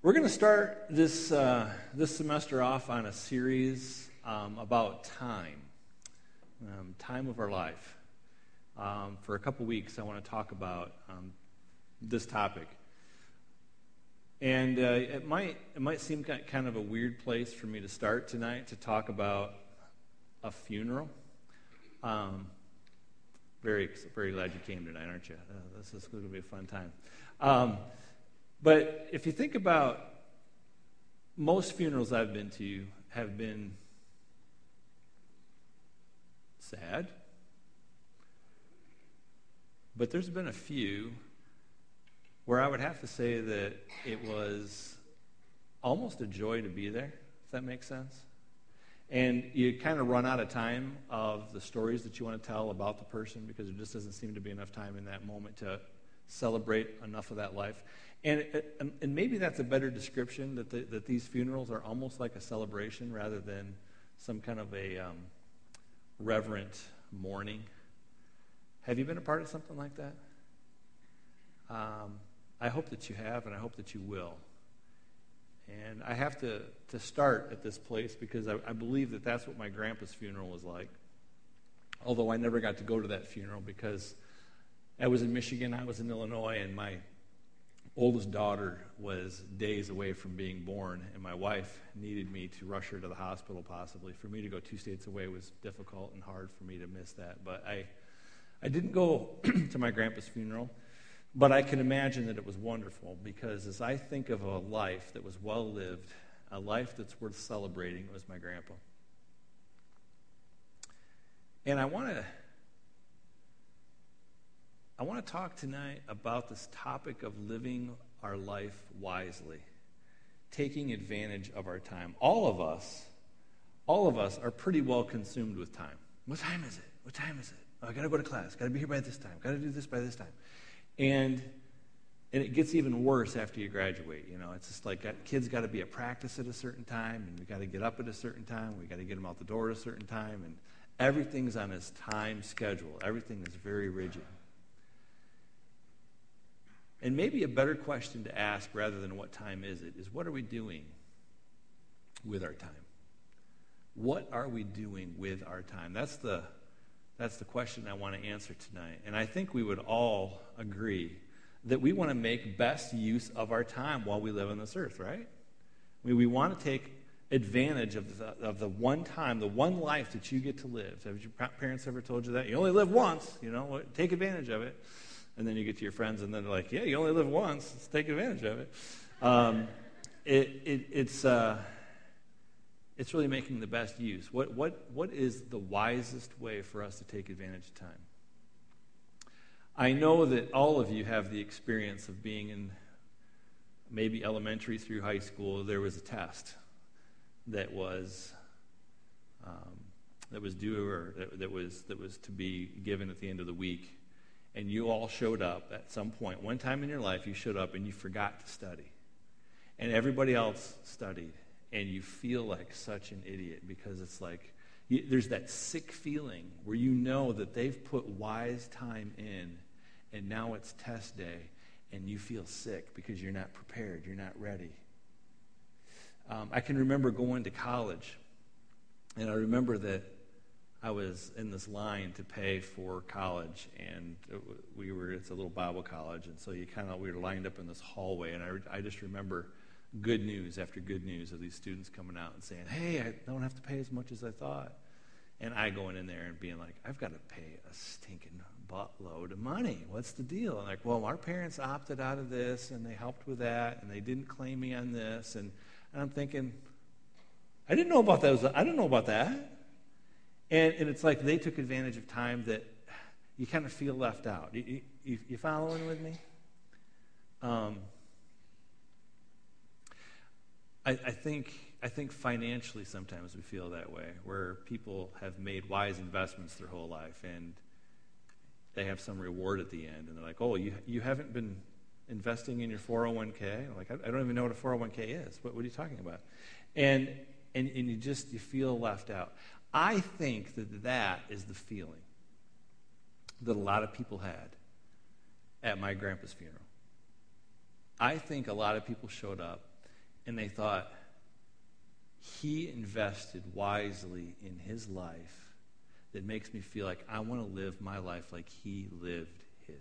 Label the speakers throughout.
Speaker 1: We're going to start this semester off on a series about time of our life. For a couple weeks, I want to talk about this topic, and it might seem kind of a weird place for me to start tonight to talk about a funeral. Very glad you came tonight, aren't you? This is going to be a fun time. But if you think about most funerals I've been to have been sad, but there's been a few where I would have to say that it was almost a joy to be there, if that makes sense. And you kind of run out of time of the stories that you want to tell about the person because there just doesn't seem to be enough time in that moment to celebrate enough of that life. And maybe that's a better description, that these funerals are almost like a celebration rather than some kind of a reverent mourning. Have you been a part of something like that? I hope that you have, and I hope that you will. And I have to start at this place because I believe that that's what my grandpa's funeral was like. Although I never got to go to that funeral because I was in Michigan, I was in Illinois, and my oldest daughter was days away from being born, and my wife needed me to rush her to the hospital possibly. For me to go 2 states away was difficult and hard for me to miss that. But I didn't go to my grandpa's funeral, but I can imagine that it was wonderful because as I think of a life that was well-lived, a life that's worth celebrating, it was my grandpa. And I want to talk tonight about this topic of living our life wisely, taking advantage of our time. All of us are pretty well consumed with time. What time is it? What time is it? Oh, I got to go to class. Got to be here by this time. Got to do this by this time. And it gets even worse after you graduate. You know, it's just like kids got to be at practice at a certain time, and we got to get up at a certain time. We got to get them out the door at a certain time, and everything's on this time schedule. Everything is very rigid. And maybe a better question to ask rather than what time is it is what are we doing with our time? What are we doing with our time? That's the question I want to answer tonight. And I think we would all agree that we want to make best use of our time while we live on this earth, right? I mean, we want to take advantage of the one time, the one life that you get to live. Have your parents ever told you that? You only live once, take advantage of it. And then you get to your friends, and then they're like, yeah, you only live once. Let's take advantage of it. It's really making the best use. What is the wisest way for us to take advantage of time? I know that all of you have the experience of being in maybe elementary through high school. There was a test that was due or that was to be given at the end of the week. And you all showed up at some point. One time in your life, you showed up and you forgot to study. And everybody else studied. And you feel like such an idiot because it's like there's that sick feeling where you know that they've put wise time in, and now it's test day, and you feel sick because you're not prepared, you're not ready. I can remember going to college, and I remember that I was in this line to pay for college, and it's a little Bible college, and so we were lined up in this hallway, and I just remember good news after good news of these students coming out and saying, hey, I don't have to pay as much as I thought. And I going in there and being like, I've got to pay a stinking buttload of money. What's the deal? And like, well, our parents opted out of this, and they helped with that, and they didn't claim me on this. And I'm thinking, I didn't know about that. I didn't know about that. And it's like they took advantage of time that you kind of feel left out. You following with me? I think financially sometimes we feel that way, where people have made wise investments their whole life, and they have some reward at the end, and they're like, oh, you haven't been investing in your 401k? I'm like, I don't even know what a 401k is. What are you talking about? And you feel left out. I think that is the feeling that a lot of people had at my grandpa's funeral. I think a lot of people showed up And they thought, he invested wisely in his life that makes me feel like I want to live my life like he lived his.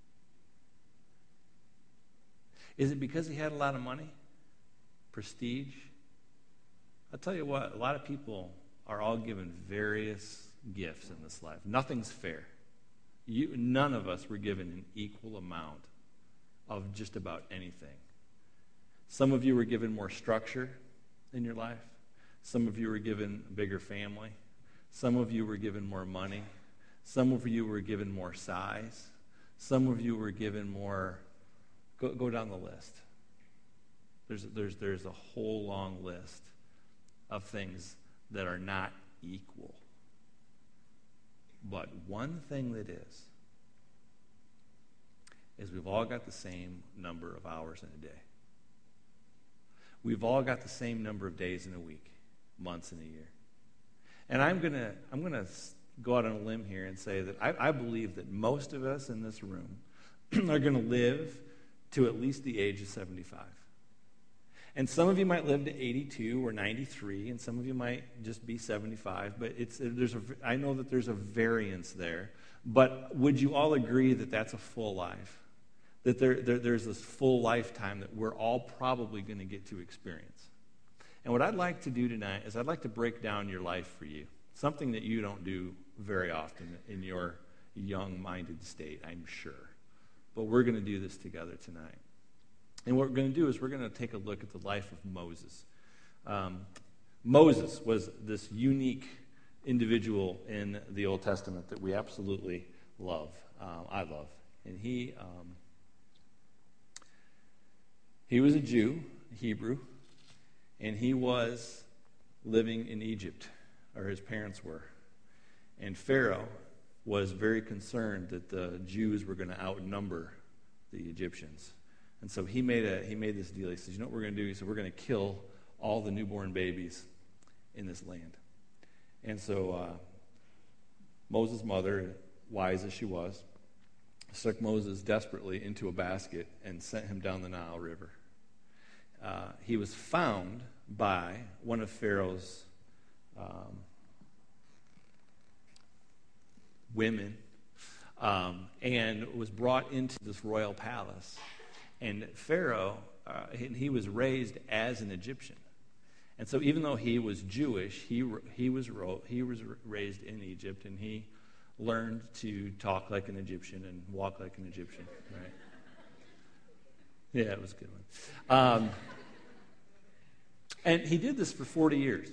Speaker 1: Is it because he had a lot of money? Prestige? I'll tell you what, a lot of people are all given various gifts in this life. Nothing's fair. None of us were given an equal amount of just about anything. Some of you were given more structure in your life. Some of you were given a bigger family. Some of you were given more money. Some of you were given more size. Some of you were given more. Go down the list. There's a whole long list of things that are not equal. But one thing that is we've all got the same number of hours in a day. We've all got the same number of days in a week, months in a year. And I'm gonna go out on a limb here and say that I believe that most of us in this room are going to live to at least the age of 75. And some of you might live to 82 or 93, and some of you might just be 75. But I know that there's a variance there. But would you all agree that that's a full life? That there's this full lifetime that we're all probably going to get to experience. And what I'd like to do tonight is I'd like to break down your life for you. Something that you don't do very often in your young-minded state, I'm sure. But we're going to do this together tonight. And what we're going to do is we're going to take a look at the life of Moses. Moses was this unique individual in the Old Testament that we absolutely love. I love. And he was a Jew, a Hebrew, and he was living in Egypt, or his parents were. And Pharaoh was very concerned that the Jews were going to outnumber the Egyptians. And so he made this deal. He says, you know what we're going to do? He said, we're going to kill all the newborn babies in this land. And so Moses' mother, wise as she was, stuck Moses desperately into a basket and sent him down the Nile River. He was found by one of Pharaoh's women and was brought into this royal palace. And Pharaoh, he was raised as an Egyptian. And so even though he was Jewish, he was raised in Egypt, and he learned to talk like an Egyptian and walk like an Egyptian, right? Yeah, it was a good one. And he did this for 40 years.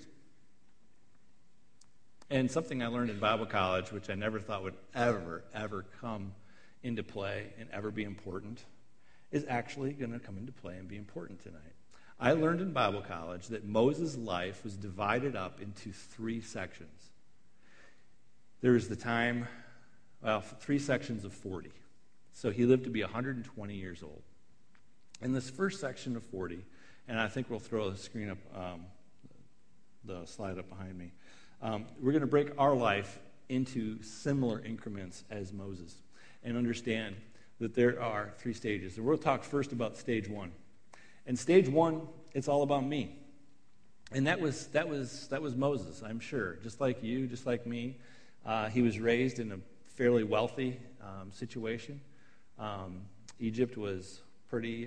Speaker 1: And something I learned in Bible college, which I never thought would ever come into play and ever be important, is actually going to come into play and be important tonight. I learned in Bible college that Moses' life was divided up into 3 sections. There was the time, 3 sections of 40. So he lived to be 120 years old. In this first section of 40, and I think we'll throw the screen up, the slide up behind me, we're going to break our life into similar increments as Moses and understand that there are 3 stages. And we'll talk first about stage 1. And stage 1, it's all about me. And that was Moses, I'm sure. Just like you, just like me. He was raised in a fairly wealthy situation. Egypt was pretty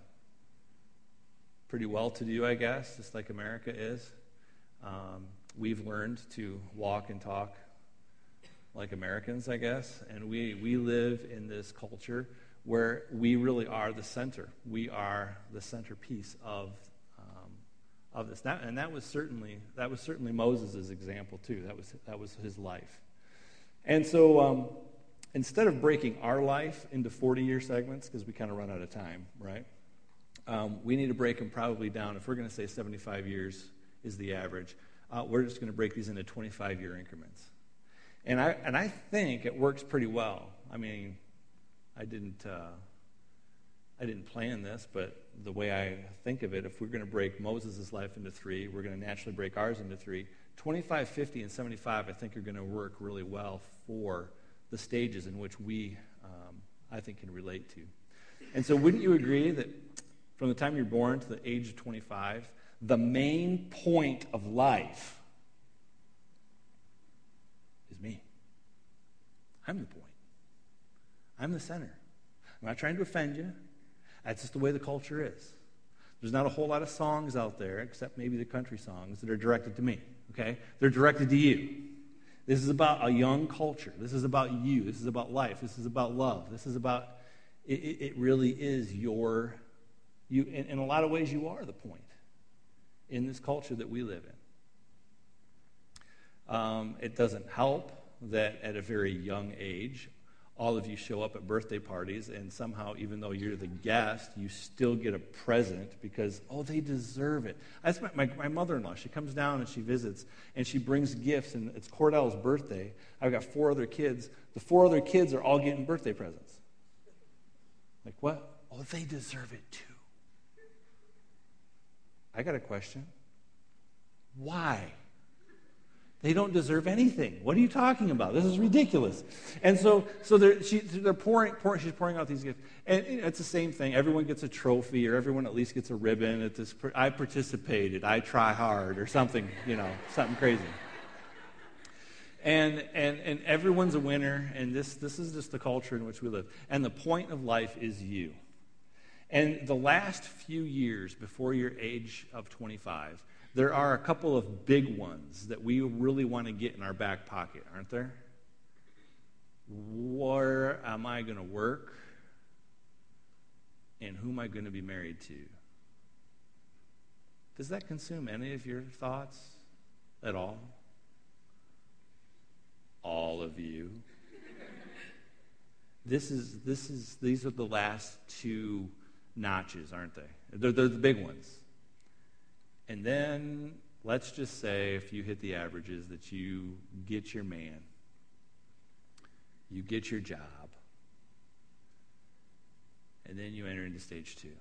Speaker 1: well-to-do, I guess, just like America is. We've learned to walk and talk like Americans, I guess, and we live in this culture where we really are the center. We are the centerpiece of this. And that was certainly Moses' example too. That was his life. And so instead of breaking our life into 40-year segments, because we kind of run out of time, right? We need to break them probably down. If we're going to say 75 years is the average, we're just going to break these into 25-year increments. And I think it works pretty well. I mean, I didn't plan this, but the way I think of it, if we're going to break Moses' life into 3, we're going to naturally break ours into 3. 25, 50, and 75, I think, are going to work really well for the stages in which we, I think, can relate to. And so wouldn't you agree that from the time you're born to the age of 25, the main point of life is me. I'm the point. I'm the center. I'm not trying to offend you. That's just the way the culture is. There's not a whole lot of songs out there, except maybe the country songs, that are directed to me, okay? They're directed to you. This is about a young culture. This is about you. This is about life. This is about love. This is about, it really is you. In a lot of ways, you are the point in this culture that we live in. It doesn't help that at a very young age, all of you show up at birthday parties, and somehow, even though you're the guest, you still get a present because, they deserve it. My mother-in-law, she comes down and she visits, and she brings gifts, and it's Cordell's birthday. I've got 4 other kids. The 4 other kids are all getting birthday presents. Like, what? They deserve it too. I got a question. Why? They don't deserve anything. What are you talking about? This is ridiculous. And so she's pouring out these gifts. And it's the same thing. Everyone gets a trophy, or everyone at least gets a ribbon. I participated. I try hard, or something, something crazy. And everyone's a winner, and this is just the culture in which we live. And the point of life is you. And the last few years before your age of 25, there are a couple of big ones that we really want to get in our back pocket, aren't there? Where am I going to work? And who am I going to be married to? Does that consume any of your thoughts at all? All of you. These are the last 2 notches, aren't they? They're the big ones. And then, let's just say, if you hit the averages, that you get your man, you get your job, and then you enter into stage 2.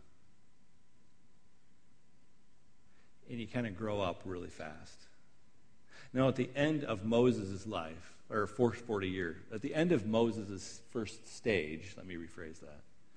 Speaker 1: And you kind of grow up really fast. Now, at the end of Moses' life, or first 40 years, at the end of Moses' first stage, let me rephrase that,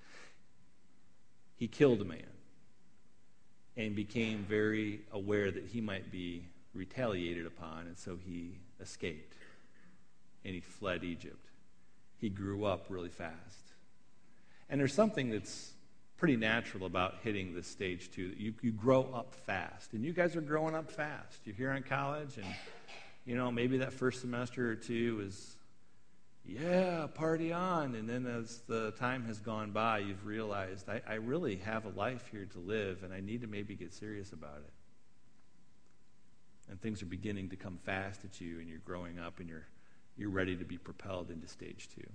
Speaker 1: he killed a man and became very aware that he might be retaliated upon, and so he escaped, and he fled Egypt. He grew up really fast. And there's something that's pretty natural about hitting this stage 2. You grow up fast, and you guys are growing up fast. You're here in college, and maybe that first semester or 2 is, party on. And then as the time has gone by, you've realized, I really have a life here to live, and I need to maybe get serious about it. And things are beginning to come fast at you, and you're growing up, and you're ready to be propelled into stage 2.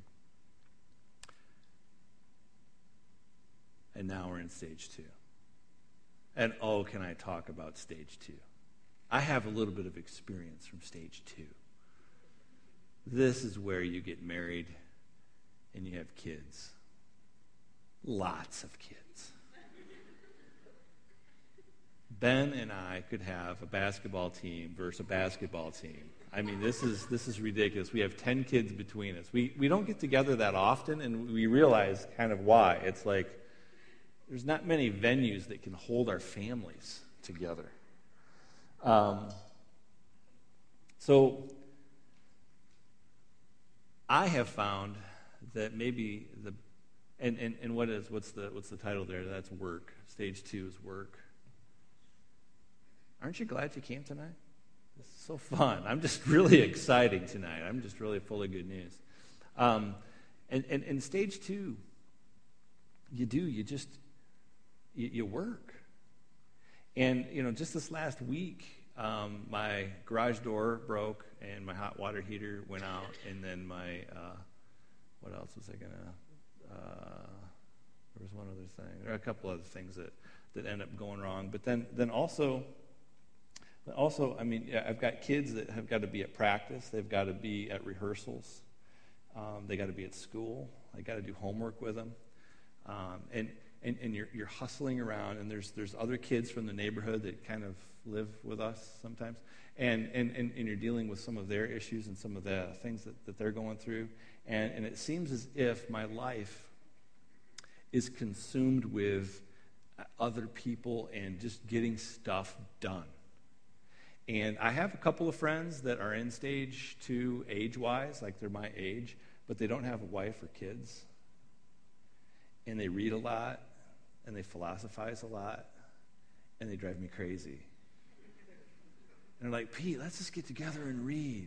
Speaker 1: And now we're in stage 2. And can I talk about stage 2? I have a little bit of experience from stage 2. This is where you get married and you have kids. Lots of kids. Ben and I could have a basketball team versus a basketball team. I mean, this is ridiculous. We have 10 kids between us. We don't get together that often, and we realize kind of why. It's like there's not many venues that can hold our families together. So I have found that maybe what's the title there? That's work. Stage 2 is work. Aren't you glad you came tonight? This is so fun. I'm just really exciting tonight. I'm just really full of good news. And stage 2, you work. And just this last week, my garage door broke, and my hot water heater went out, and then my, what else was I going to, there was one other thing. There are a couple other things that end up going wrong. But then also, I mean, I've got kids that have got to be at practice. They've got to be at rehearsals. They got to be at school. I got to do homework with them. And you're hustling around, and there's other kids from the neighborhood that kind of live with us sometimes, and you're dealing with some of their issues and some of the things that they're going through, and it seems as if my life is consumed with other people and just getting stuff done. And I have a couple of friends that are in stage 2 age-wise, like they're my age, but they don't have a wife or kids. And they read a lot, and they philosophize a lot, and they drive me crazy. And they're like, Pete, let's just get together and read.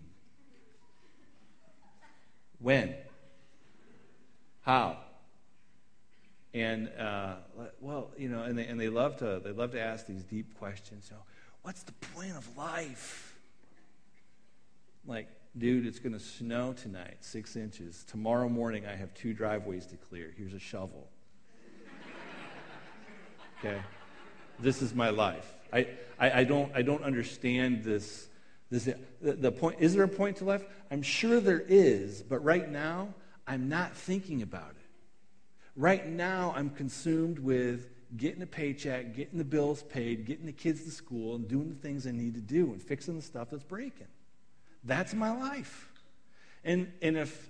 Speaker 1: When? How? And well, you know, and they love to ask these deep questions. So, what's the point of life? Like, dude, it's going to snow tonight, 6 inches. Tomorrow morning, I have 2 driveways to clear. Here's a shovel. Okay, this is my life. I don't understand this. The point, is there a point to life? I'm sure there is, but right now, I'm not thinking about it. Right now, I'm consumed with getting a paycheck, getting the bills paid, getting the kids to school, and doing the things I need to do, and fixing the stuff that's breaking. That's my life. And if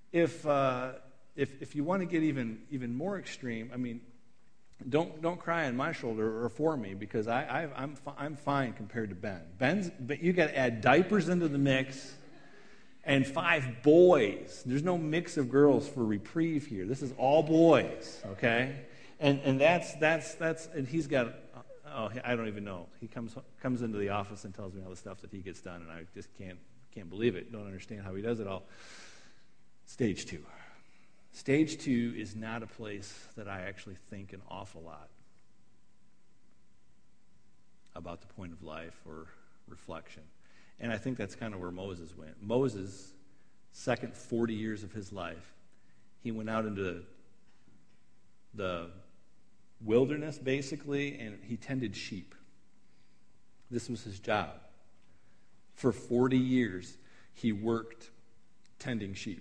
Speaker 1: you want to get even more extreme, I mean, don't cry on my shoulder or for me, because I'm fine compared to Ben. But you got to add diapers into the mix, and 5 boys. There's no mix of girls for reprieve here. This is all boys, okay? And that's and he's got, I don't even know. He comes into the office and tells me all the stuff that he gets done, and I just can't believe it. Don't understand how he does it all. Stage 2. Stage 2 is not a place that I actually think an awful lot about the point of life or reflection. And I think that's kind of where Moses went. Moses, second 40 years of his life, he went out into the wilderness, basically, and he tended sheep. This was his job. For 40 years, he worked tending sheep.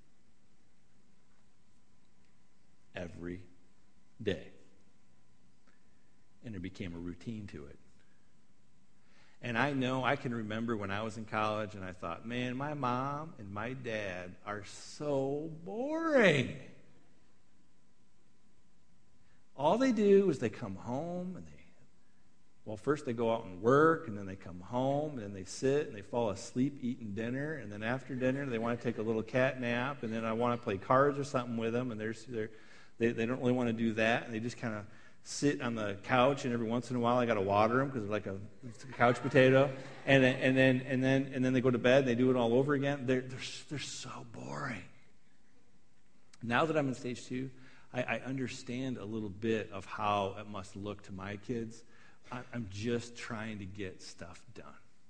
Speaker 1: Every day. And it became a routine to it. And I know, I can remember when I was in college and I thought, man, my mom and my dad are so boring. All they do is they come home and first they go out and work, and then they come home, and then they sit and they fall asleep eating dinner, and then after dinner they want to take a little cat nap, and then I want to play cards or something with them, and they don't really want to do that, and they just kind of sit on the couch, and every once in a while I got to water them because they're like a couch potato, and then they go to bed and they do it all over again. They're so boring. Now that I'm in stage 2, I understand a little bit of how it must look to my kids. I'm just trying to get stuff done,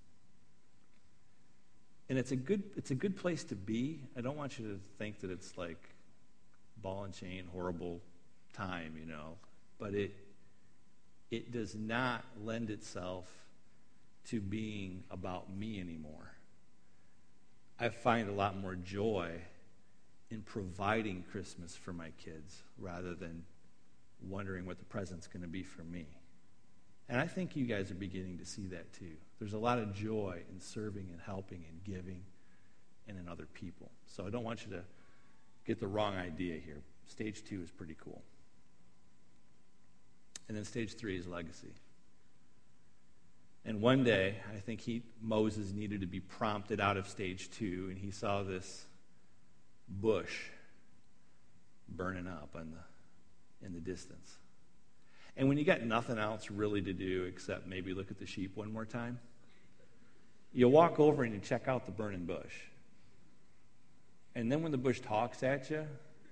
Speaker 1: and it's a good place to be. I don't want you to think that it's like ball and chain, horrible time, you know. But it does not lend itself to being about me anymore. I find a lot more joy in providing Christmas for my kids rather than wondering what the present's going to be for me. And I think you guys are beginning to see that too. There's a lot of joy in serving and helping and giving and in other people. So I don't want you to get the wrong idea here. Stage 2 is pretty cool. And then stage 3 is legacy. And one day, I think Moses needed to be prompted out of stage 2, and he saw this bush burning up in the distance. And when you got nothing else really to do except maybe look at the sheep one more time, you walk over and you check out the burning bush. And then when the bush talks at you,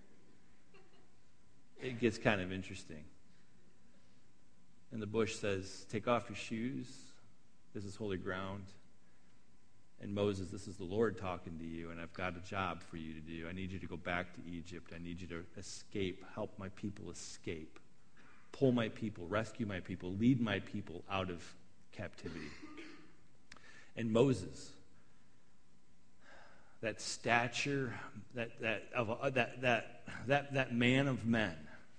Speaker 1: it gets kind of interesting. And the bush says, take off your shoes. This is holy ground. And Moses, this is the Lord talking to you, and I've got a job for you to do. I need you to go back to Egypt. I need you to escape, help my people escape, pull my people, rescue my people, lead my people out of captivity. And Moses, that stature, that man of men,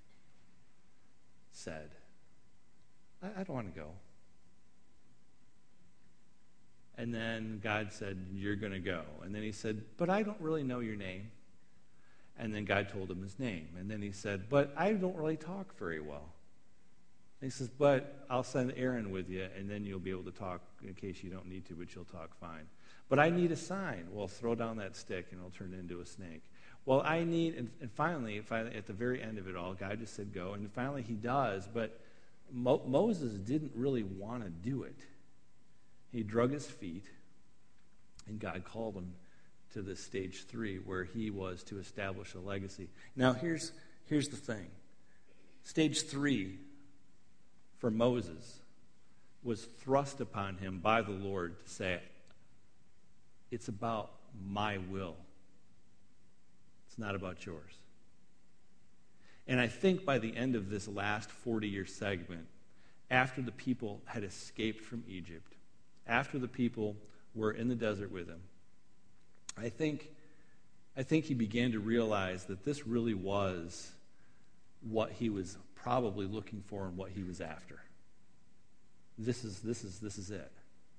Speaker 1: said, I don't want to go. And then God said, you're going to go. And then he said, but I don't really know your name. And then God told him his name. And then he said, but I don't really talk very well. And he says, but I'll send Aaron with you, and then you'll be able to talk in case you don't need to, but you'll talk fine. But I need a sign. Well, throw down that stick, and it'll turn into a snake. Well, I need, and finally, at the very end of it all, God just said go, and finally he does, but Moses didn't really want to do it. He drug his feet, and God called him to this stage 3 where he was to establish a legacy. Now, here's the thing. Stage 3 for Moses was thrust upon him by the Lord to say, it's about my will. It's not about yours. And I think by the end of this last 40-year segment, after the people had escaped from Egypt, after the people were in the desert with him, I think he began to realize that this really was what he was probably looking for and what he was after. This is it.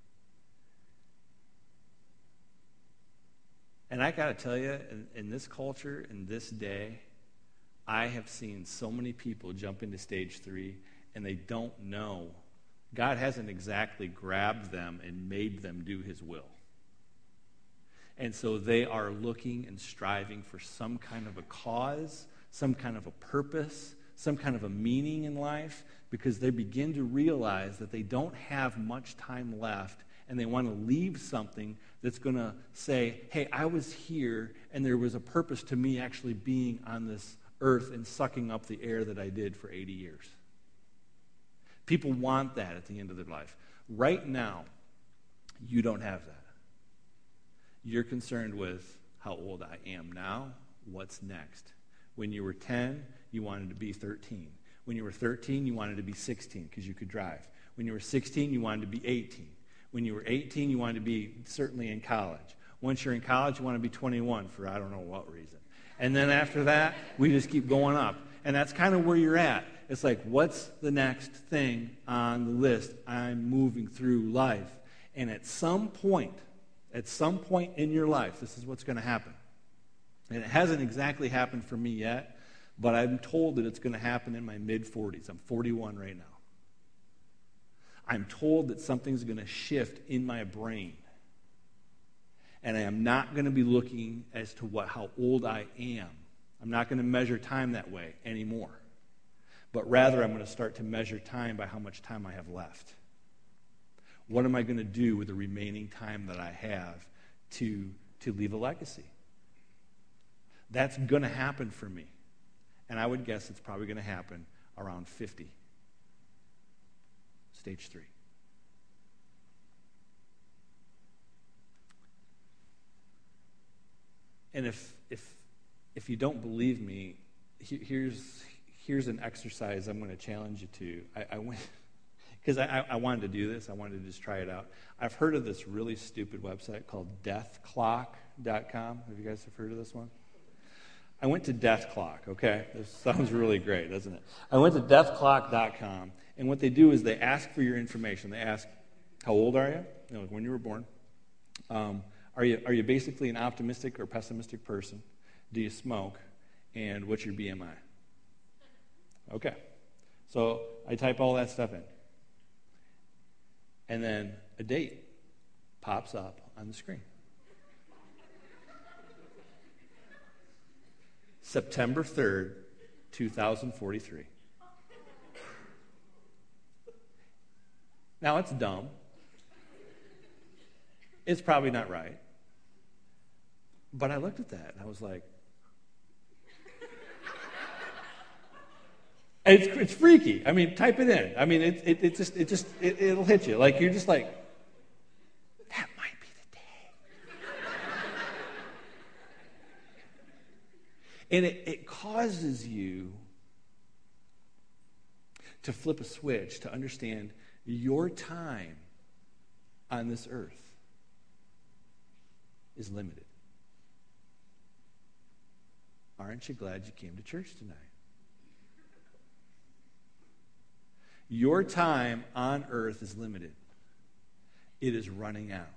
Speaker 1: And I got to tell you, in this culture, in this day, I have seen so many people jump into stage 3, and they don't know. God hasn't exactly grabbed them and made them do his will. And so they are looking and striving for some kind of a cause, some kind of a purpose, some kind of a meaning in life, because they begin to realize that they don't have much time left, and they want to leave something that's going to say, hey, I was here, and there was a purpose to me actually being on this earth and sucking up the air that I did for 80 years. People want that at the end of their life. Right now, you don't have that. You're concerned with how old I am now, what's next. When you were 10, you wanted to be 13. When you were 13, you wanted to be 16 because you could drive. When you were 16, you wanted to be 18. When you were 18, you wanted to be certainly in college. Once you're in college, you want to be 21 for I don't know what reason. And then after that, we just keep going up. And that's kind of where you're at. It's like, what's the next thing on the list? I'm moving through life. And at some point in your life, this is what's going to happen. And it hasn't exactly happened for me yet, but I'm told that it's going to happen in my mid-40s. I'm 41 right now. I'm told that something's going to shift in my brain. And I am not going to be looking as to how old I am. I'm not going to measure time that way anymore. But rather, I'm going to start to measure time by how much time I have left. What am I going to do with the remaining time that I have to leave a legacy? That's going to happen for me. And I would guess it's probably going to happen around 50. Stage 3. And if you don't believe me, here's an exercise I'm going to challenge you to. I went because I wanted to do this. I wanted to just try it out. I've heard of this really stupid website called deathclock.com. Have you guys heard of this one? I went to Death Clock, okay? This sounds really great, doesn't it? I went to deathclock.com, and what they do is they ask for your information. They ask, how old are you? Like when you were born. Are you basically an optimistic or pessimistic person? Do you smoke? And what's your BMI? Okay. So I type all that stuff in. And then a date pops up on the screen. September 3rd, 2043. Now, it's dumb. It's probably not right. But I looked at that, and I was like, it's freaky. I mean, type it in. I mean, it'll hit you. Like, you're just like, that might be the day. And it causes you to flip a switch to understand your time on this earth is limited. Aren't you glad you came to church tonight? Your time on earth is limited. It is running out.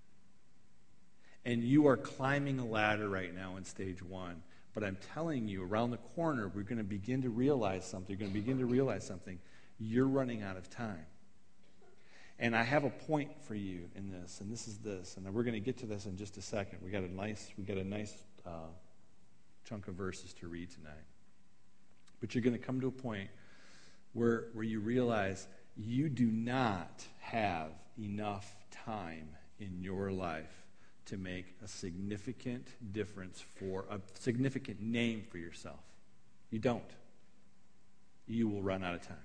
Speaker 1: And you are climbing a ladder right now in stage 1. But I'm telling you, around the corner, we're going to begin to realize something. You're going to begin to realize something. you're running out of time. And I have a point for you in this, and this is this, and we're going to get to this in just a second. We got a nice chunk of verses to read tonight. But you're going to come to a point where you realize you do not have enough time in your life to make a significant difference for a significant name for yourself. You don't. You will run out of time.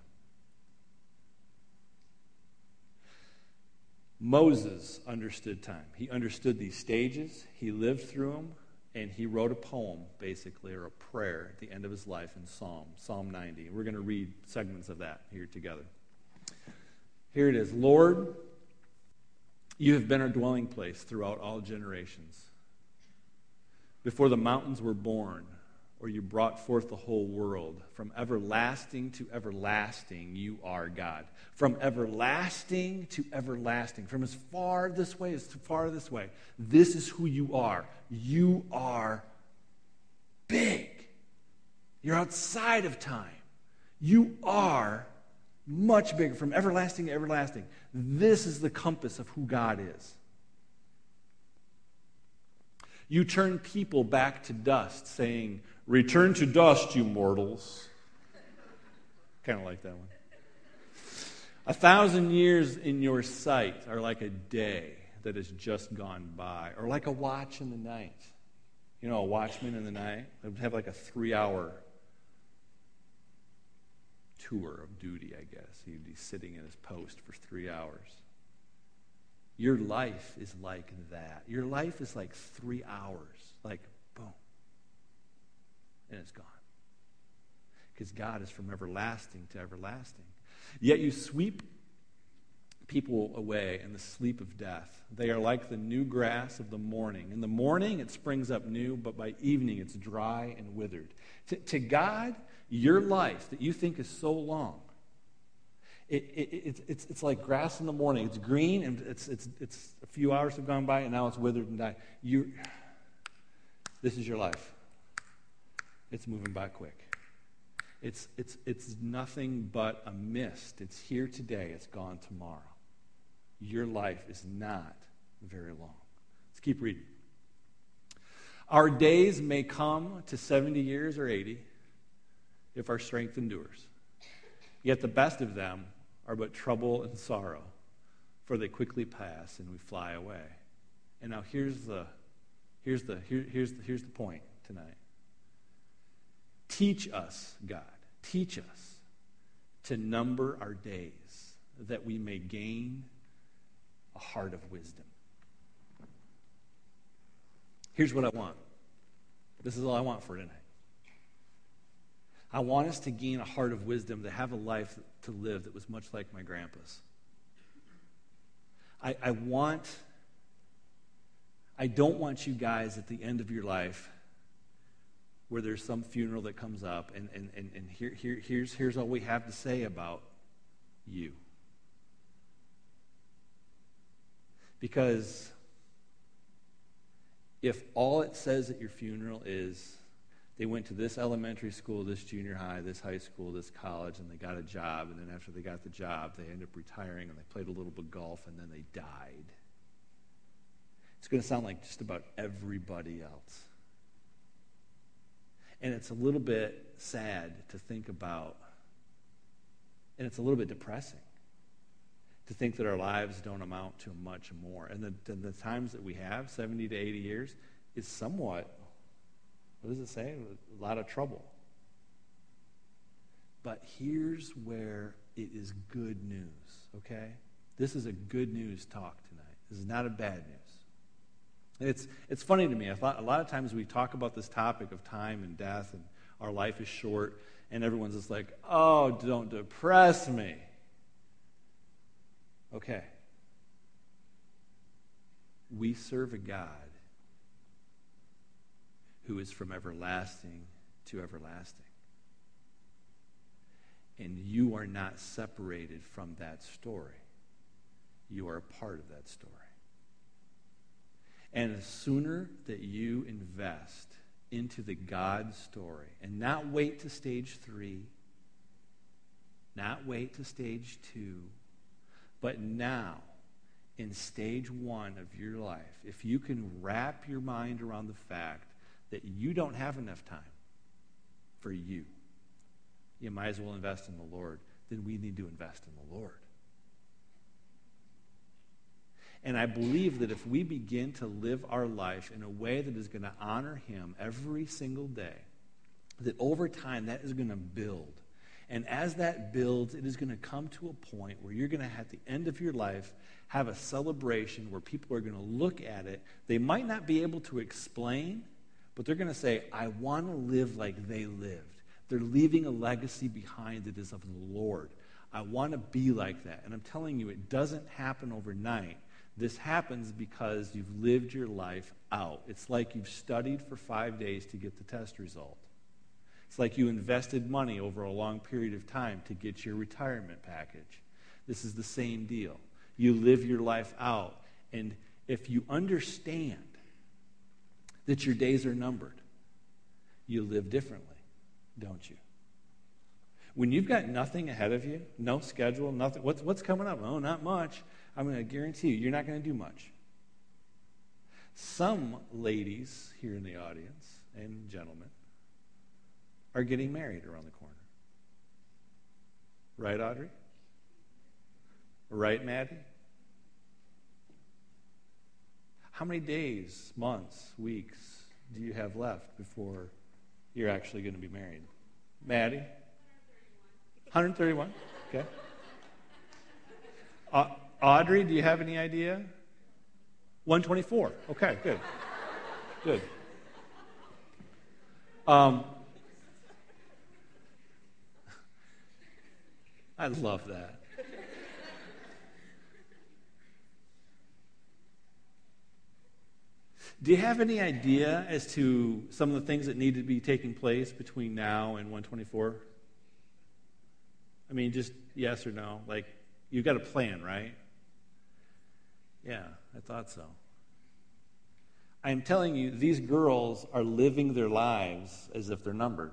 Speaker 1: Moses understood time. He understood these stages. He lived through them, and he wrote a poem, basically, or a prayer at the end of his life in Psalm 90. We're going to read segments of that here together. Here it is. Lord, you have been our dwelling place throughout all generations. Before the mountains were born, or you brought forth the whole world, from everlasting to everlasting, you are God. From everlasting to everlasting, from as far this way as far this way, this is who you are. You are big. You're outside of time. You are much bigger, from everlasting to everlasting. This is the compass of who God is. You turn people back to dust, saying, "Return to dust, you mortals." Kind of like that one. 1,000 years in your sight are like a day that has just gone by, or like a watch in the night. You know, a watchman in the night would have like a 3-hour tour of duty, I guess. He'd be sitting in his post for 3 hours. Your life is like that. Your life is like 3 hours, like boom, and it's gone. Because God is from everlasting to everlasting. Yet you sweep people away in the sleep of death. They are like the new grass of the morning. In the morning it springs up new, but by evening it's dry and withered. To God, your life that you think is so long, it's like grass in the morning. It's green, and it's a few hours have gone by, and now it's withered and died. This is your life. It's moving by quick. It's nothing but a mist. It's here today. It's gone tomorrow. Your life is not very long. Let's keep reading. Our days may come to 70 years or 80 if our strength endures. Yet the best of them are but trouble and sorrow, for they quickly pass and we fly away. And now here's the point tonight. Teach us, God, teach us to number our days, that we may gain a heart of wisdom. Here's what I want. This is all I want for tonight. I want us to gain a heart of wisdom, to have a life to live that was much like my grandpa's. I don't want you guys at the end of your life where there's some funeral that comes up and here's all we have to say about you. Because if all it says at your funeral is they went to this elementary school, this junior high, this high school, this college, and they got a job, and then after they got the job, they ended up retiring, and they played a little bit of golf, and then they died, it's going to sound like just about everybody else. And it's a little bit sad to think about, and it's a little bit depressing to think that our lives don't amount to much more. And the times that we have, 70 to 80 years, is somewhat, what does it say? A lot of trouble. But here's where it is good news, okay? This is a good news talk tonight. This is not a bad news. It's funny to me. A lot of times we talk about this topic of time and death and our life is short, and everyone's just like, oh, don't depress me. Okay. We serve a God who is from everlasting to everlasting. And you are not separated from that story. You are a part of that story. And the sooner that you invest into the God story and not wait to stage 3 Not wait to stage 2, but now, in stage 1 of your life, if you can wrap your mind around the fact that you don't have enough time for you might as well invest in the Lord, then we need to invest in the Lord. And I believe that if we begin to live our life in a way that is going to honor Him every single day, that over time that is going to build. And as that builds, it is going to come to a point where you're going to, at the end of your life, have a celebration where people are going to look at it. They might not be able to explain, but they're going to say, I want to live like they lived. They're leaving a legacy behind that is of the Lord. I want to be like that. And I'm telling you, it doesn't happen overnight. This happens because you've lived your life out. It's like you've studied for 5 days to get the test result. It's like you invested money over a long period of time to get your retirement package. This is the same deal. You live your life out. And if you understand that your days are numbered, you live differently, don't you? When you've got nothing ahead of you, no schedule, nothing, what's coming up? Oh, not much. I'm going to guarantee you're not going to do much. Some ladies here in the audience, and gentlemen, are getting married around the corner. Right, Audrey? Right, Maddie? How many days, months, weeks do you have left before you're actually going to be married? Maddie? 131. Okay. Audrey, do you have any idea? 124. Okay, good. Good. I love that. Do you have any idea as to some of the things that need to be taking place between now and 124? I mean, just yes or no? Like, you've got a plan, right? Yeah, I thought so. I'm telling you, these girls are living their lives as if they're numbered.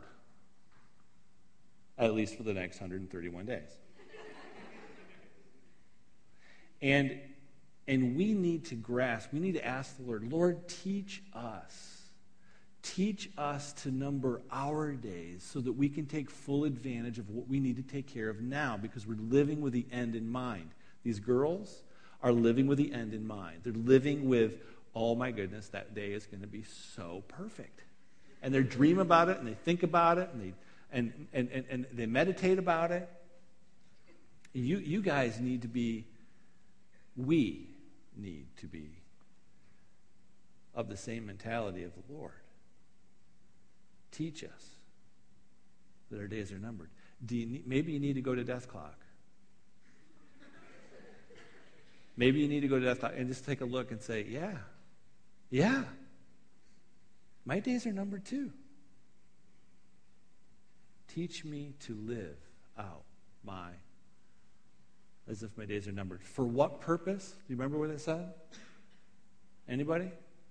Speaker 1: At least for the next 131 days. And we need to grasp, we need to ask the Lord, Lord, teach us. Teach us to number our days so that we can take full advantage of what we need to take care of now, because we're living with the end in mind. These girls are living with the end in mind. They're living with, oh my goodness, that day is going to be so perfect. And they dream about it, and they think about it, and they meditate about it. You guys need to be, we need to be of the same mentality of the Lord. Teach us that our days are numbered. Maybe you need to go to death clock. Maybe you need to go to death clock and just take a look and say, yeah, my days are numbered too. Teach me to live out as if my days are numbered. For what purpose? Do you remember what it said? Anybody?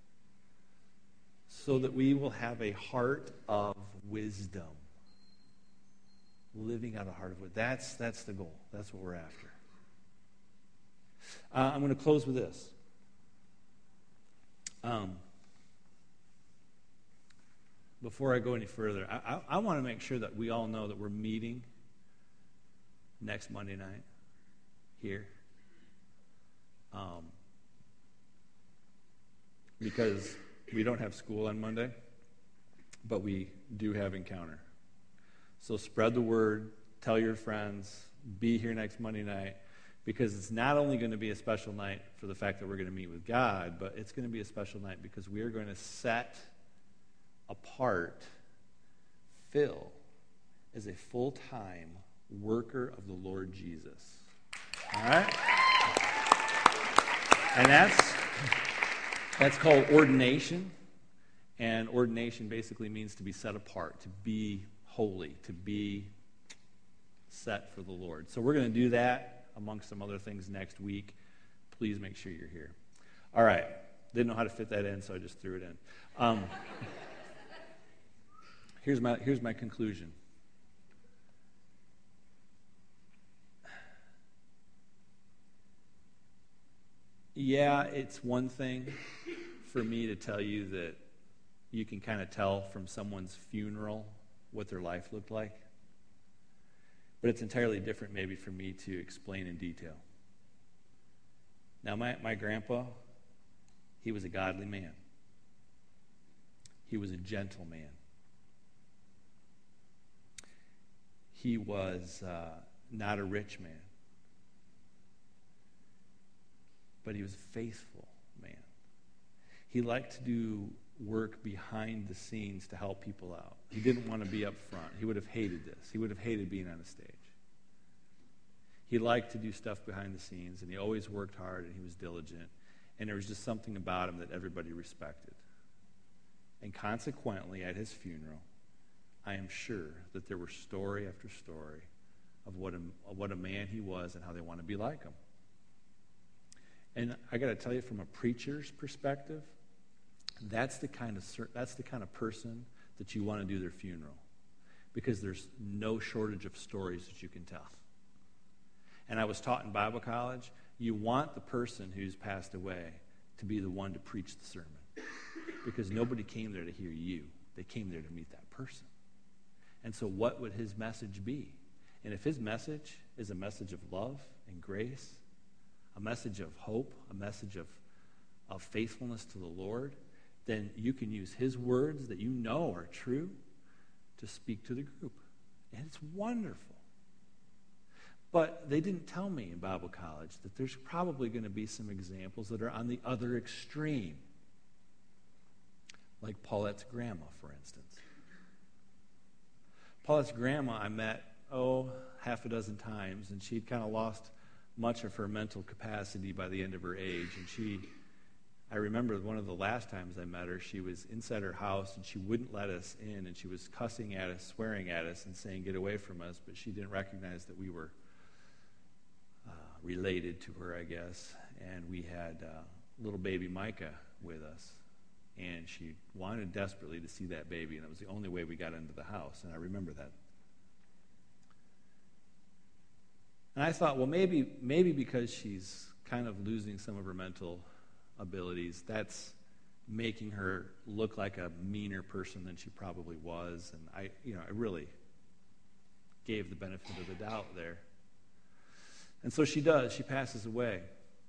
Speaker 1: So that we will have a heart of wisdom. Living out a heart of wisdom. That's the goal. That's what we're after. I'm going to close with this. Before I go any further, I want to make sure that we all know that we're meeting next Monday night here. Because we don't have school on Monday, but we do have Encounter. So spread the word, tell your friends, be here next Monday night, because it's not only going to be a special night for the fact that we're going to meet with God, but it's going to be a special night because we are going to set apart Phil as a full-time worker of the Lord Jesus. All right? And that's called ordination. And ordination basically means to be set apart, to be holy, to be set for the Lord. So we're going to do that amongst some other things next week. Please make sure you're here. All right. Didn't know how to fit that in, so I just threw it in. Here's my conclusion. Yeah, it's one thing for me to tell you that you can kind of tell from someone's funeral what their life looked like. But it's entirely different maybe for me to explain in detail. Now, my grandpa, he was a godly man. He was a gentle man. He was not a rich man. But he was a faithful man. He liked to do work behind the scenes to help people out. He didn't want to be up front. He would have hated this. He would have hated being on a stage. He liked to do stuff behind the scenes, and he always worked hard, and he was diligent. And there was just something about him that everybody respected. And consequently, at his funeral, I am sure that there were story after story of what a man he was and how they want to be like him. And I got to tell you, from a preacher's perspective, that's the kind of person that you want to do their funeral, because there's no shortage of stories that you can tell. And I was taught in Bible college, you want the person who's passed away to be the one to preach the sermon, because nobody came there to hear you. They came there to meet that person. And so what would his message be? And if his message is a message of love and grace, a message of hope, a message of faithfulness to the Lord, then you can use his words that you know are true to speak to the group. And it's wonderful. But they didn't tell me in Bible college that there's probably going to be some examples that are on the other extreme. Like Paulette's grandma, for instance. Paulette's grandma I met, half a dozen times, and she'd kind of lost much of her mental capacity by the end of her age. And I remember one of the last times I met her, she was inside her house, and she wouldn't let us in, and she was cussing at us, swearing at us, and saying, "Get away from us," but she didn't recognize that we were related to her, I guess. And we had little baby Micah with us, and she wanted desperately to see that baby, and it was the only way we got into the house, and I remember that. And I thought, well, maybe because she's kind of losing some of her mental abilities, that's making her look like a meaner person than she probably was. And I really gave the benefit of the doubt there. And so she does. She passes away.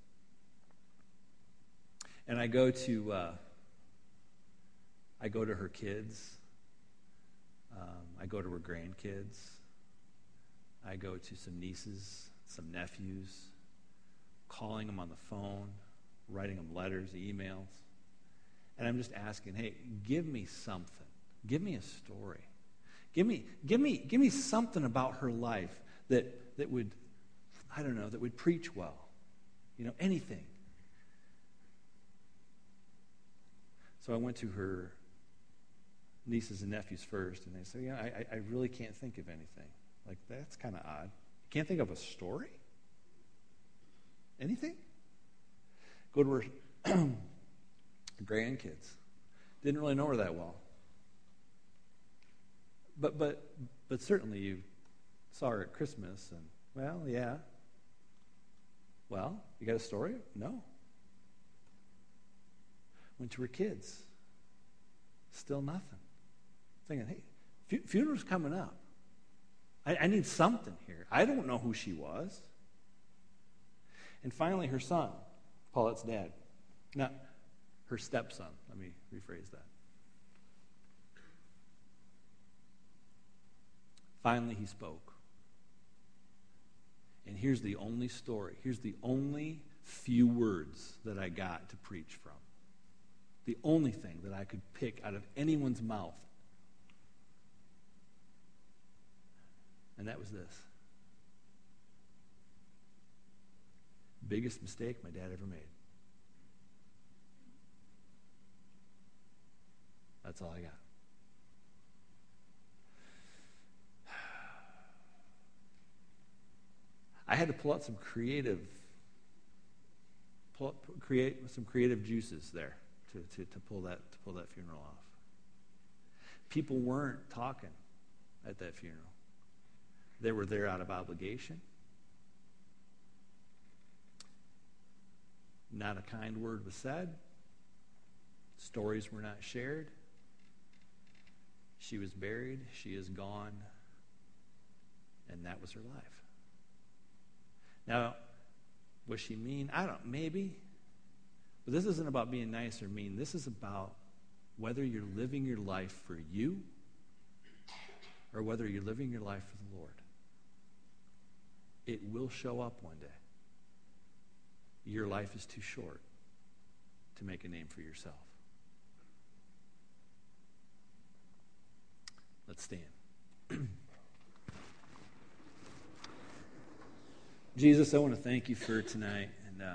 Speaker 1: And I go to her kids. I go to her grandkids. I go to some nieces, some nephews, calling them on the phone, writing them letters, emails. And I'm just asking, hey, give me something. Give me a story. Give me something about her life that would, I don't know, that would preach well. Anything. So I went to her nieces and nephews first, and they said, I really can't think of anything. Like, that's kind of odd. You can't think of a story? Anything? Go to her grandkids. Didn't really know her that well. But certainly you saw her at Christmas, and, well, yeah. Well, you got a story? No. Went to her kids. Still nothing. Thinking, hey, funeral's coming up. I need something here. I don't know who she was. And finally, her son, Paulette's dad. Now, her stepson. Let me rephrase that. Finally, he spoke. And here's the only story. Here's the only few words that I got to preach from. The only thing that I could pick out of anyone's mouth. And that was this. Biggest mistake my dad ever made. That's all I got. I had to pull out some creative juices there to pull that funeral off. People weren't talking at that funeral. They were there out of obligation. Not a kind word was said. Stories were not shared. She was buried. She is gone. And that was her life. Now, was she mean? I don't know, maybe. But this isn't about being nice or mean. This is about whether you're living your life for you or whether you're living your life for the Lord. It will show up one day. Your life is too short to make a name for yourself. Let's stand. Jesus, I want to thank you for tonight. And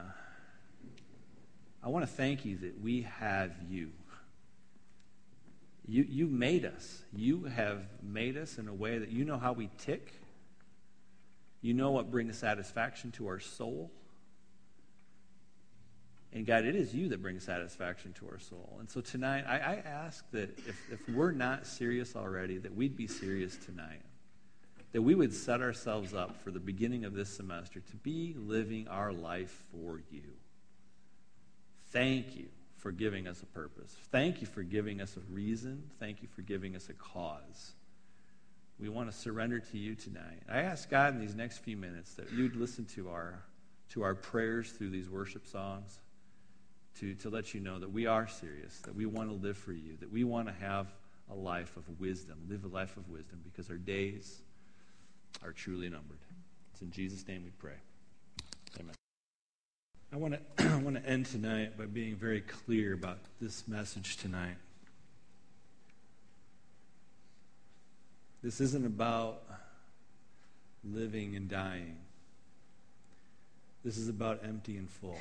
Speaker 1: I want to thank you that we have you. You made us. You have made us in a way that you know how we tick. You know what brings satisfaction to our soul. And God, it is you that brings satisfaction to our soul. And so tonight, I ask that if we're not serious already, that we'd be serious tonight. That we would set ourselves up for the beginning of this semester to be living our life for you. Thank you for giving us a purpose. Thank you for giving us a reason. Thank you for giving us a cause. We want to surrender to you tonight. I ask God in these next few minutes that you'd listen to our prayers through these worship songs to let you know that we are serious, that we want to live for you, that we want to have a life of wisdom, live a life of wisdom, because our days are truly numbered. It's in Jesus' name we pray. Amen. I want to end tonight by being very clear about this message tonight. This isn't about living and dying. This is about empty and full.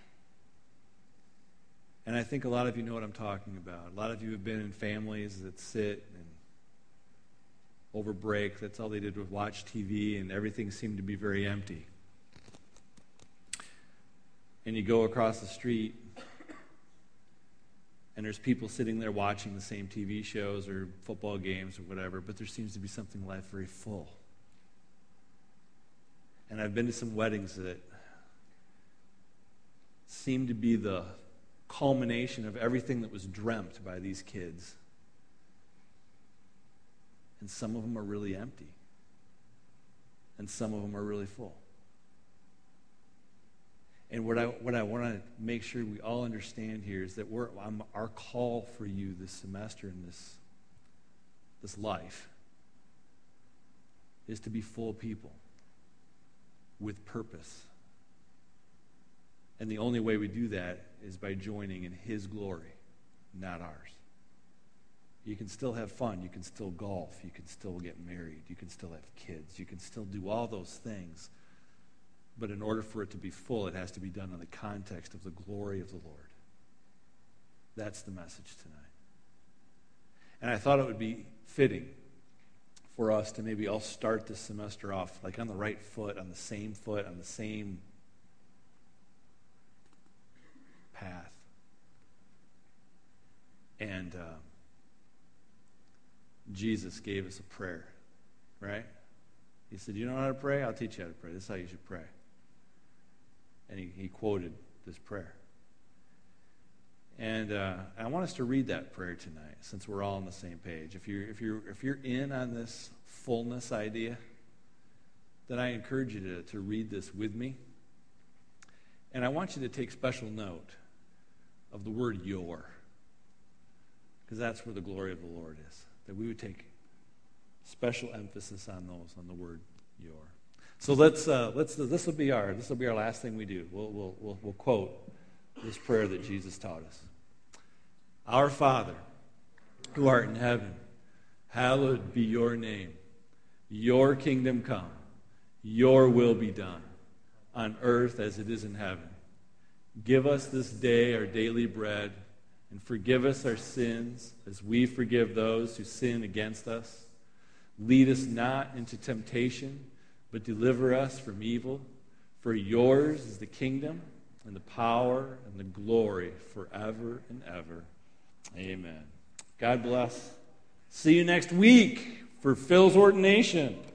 Speaker 1: And I think a lot of you know what I'm talking about. A lot of you have been in families that sit and over break, that's all they did was watch TV, and everything seemed to be very empty. And you go across the street, and there's people sitting there watching the same TV shows or football games or whatever, but there seems to be something in life very full. And I've been to some weddings that seem to be the culmination of everything that was dreamt by these kids. And some of them are really empty. And some of them are really full. And what I want to make sure we all understand here is that our call for you this semester in this life is to be full people with purpose. And the only way we do that is by joining in his glory, not ours. You can still have fun. You can still golf. You can still get married. You can still have kids. You can still do all those things. But in order for it to be full, it has to be done in the context of the glory of the Lord. That's the message tonight. And I thought it would be fitting for us to maybe all start this semester off like on the right foot, on the same path. And Jesus gave us a prayer, right? He said, you know how to pray? I'll teach you how to pray. This is how you should pray. And he quoted this prayer. And I want us to read that prayer tonight, since we're all on the same page. If you're in on this fullness idea, then I encourage you to read this with me. And I want you to take special note of the word your, because that's where the glory of the Lord is. That we would take special emphasis on the word your. So this will be our last thing we do. We'll quote this prayer that Jesus taught us. Our Father, who art in heaven, hallowed be your name. Your kingdom come. Your will be done on earth as it is in heaven. Give us this day our daily bread, and forgive us our sins as we forgive those who sin against us. Lead us not into temptation, but deliver us from evil. For yours is the kingdom and the power and the glory forever and ever. Amen. God bless. See you next week for Phil's ordination.